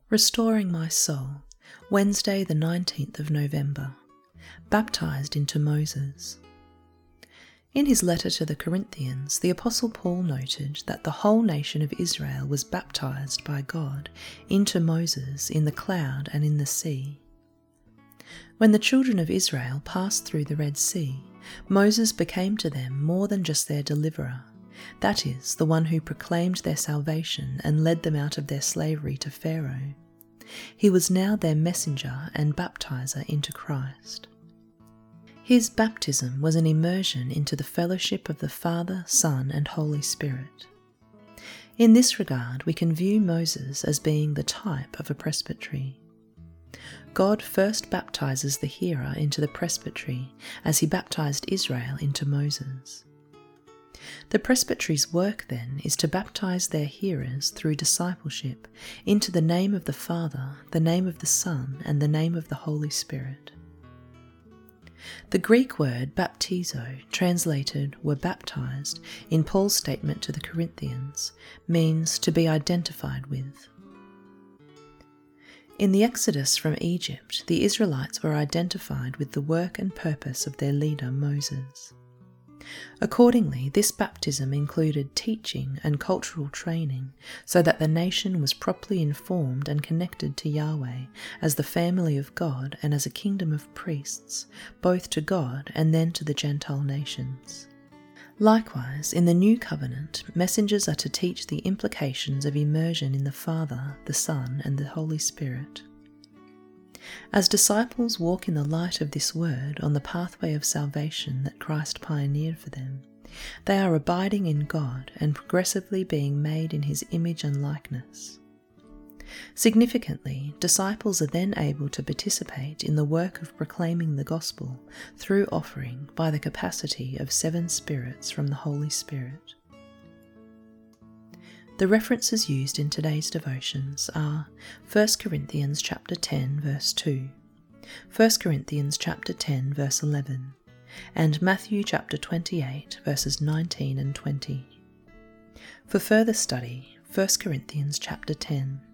Restoring my soul, Wednesday the 19th of November. Baptized into Moses. In his letter to the Corinthians, the Apostle Paul noted that the whole nation of Israel was baptized by God into Moses in the cloud and in the sea. When the children of Israel passed through the Red Sea, Moses became to them more than just their deliverer, that is, the one who proclaimed their salvation and led them out of their slavery to Pharaoh. He was now their messenger and baptizer into Christ. His baptism was an immersion into the fellowship of the Father, Son, and Holy Spirit. In this regard, we can view Moses as being the type of a presbytery. God first baptizes the hearer into the presbytery as he baptized Israel into Moses. The presbytery's work, then, is to baptize their hearers through discipleship into the name of the Father, the name of the Son, and the name of the Holy Spirit. The Greek word baptizo, translated were baptized, in Paul's statement to the Corinthians, means to be identified with. In the Exodus from Egypt, the Israelites were identified with the work and purpose of their leader Moses. Accordingly, this baptism included teaching and cultural training so that the nation was properly informed and connected to Yahweh as the family of God and as a kingdom of priests, both to God and then to the Gentile nations. Likewise, in the New Covenant, messengers are to teach the implications of immersion in the Father, the Son, and the Holy Spirit. As disciples walk in the light of this word on the pathway of salvation that Christ pioneered for them, they are abiding in God and progressively being made in his image and likeness. Significantly, disciples are then able to participate in the work of proclaiming the gospel through offering by the capacity of 7 spirits from the Holy Spirit. The references used in today's devotions are 1 Corinthians chapter 10 verse 2, 1 Corinthians chapter 10 verse 11, and Matthew chapter 28 verses 19 and 20. For further study, 1 Corinthians chapter 10.